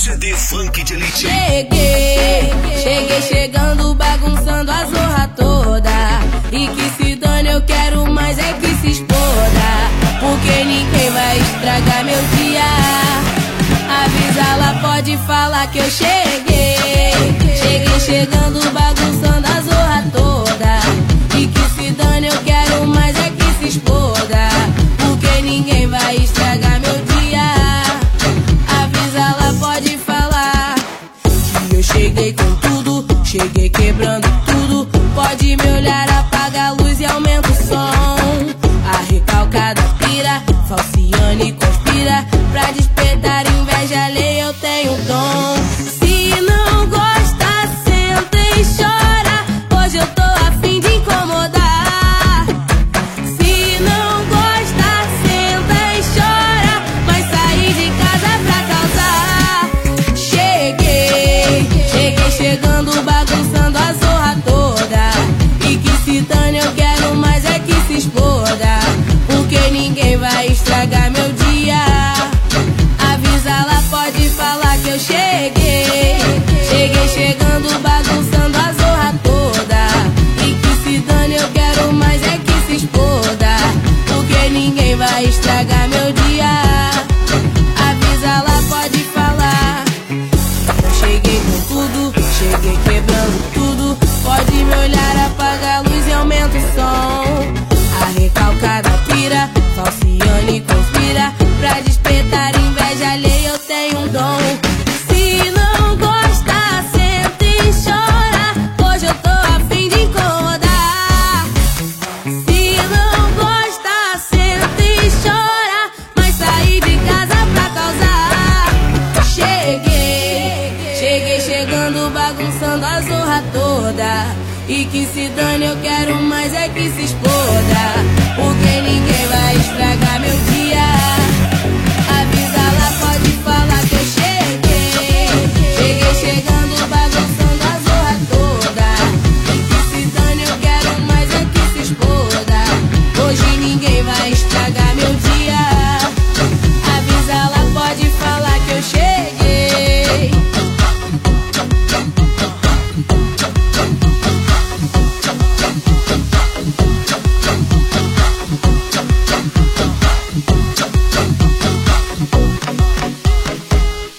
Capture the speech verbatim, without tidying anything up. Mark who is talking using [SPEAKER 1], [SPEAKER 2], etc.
[SPEAKER 1] C D Funk de Elite.
[SPEAKER 2] Cheguei, cheguei chegando, bagunçando a zorra toda. E que se dane, eu quero mais é que se exploda. Porque ninguém vai estragar meu dia. Avisa, ela pode falar que eu cheguei. Cheguei chegando, bagunçando a zorra toda. E que se dane, eu quero mais é que se exploda. Porque ninguém vai estragar meu dia. Avisa, ela pode falar que eu cheguei com tudo. Cheguei quebrando tudo. Pode me olhar, apaga a luz e aumenta o som. A recalcada pira, falciane conspira. Pra despertar inveja alheia eu tenho um dom. Se não gosta, senta e chora. Hoje eu tô a fim de incomodar. Se não gosta, senta e chora. Mas sair de casa pra causar. Cheguei, cheguei chegando, bagunçando a zorra toda. E que se dane, eu quero mais é que se exploda. Porque ninguém vai estragar meu dia. Avisa, ela pode falar que eu cheguei. Cheguei chegando, bagunçando a zorra toda. E que se dane, eu quero mais é que se exploda. Porque ninguém vai estragar meu dia. Avisa, ela pode falar. Eu cheguei com tudo, cheguei quebrando tudo. Pode me olhar, apaga a luz e aumenta o som. A recalcada pira, falciane conspira. Pra despertar inveja alheia eu tenho um dom. Se não gosta, senta e chora. Hoje eu tô a fim de incomodar. Se não gosta, senta e chora. Mas sair de casa pra causar. Cheguei, cheguei chegando, bagunçando a zorra toda. E que se dane, eu quero mais é que se exploda. Porque ninguém vai estragar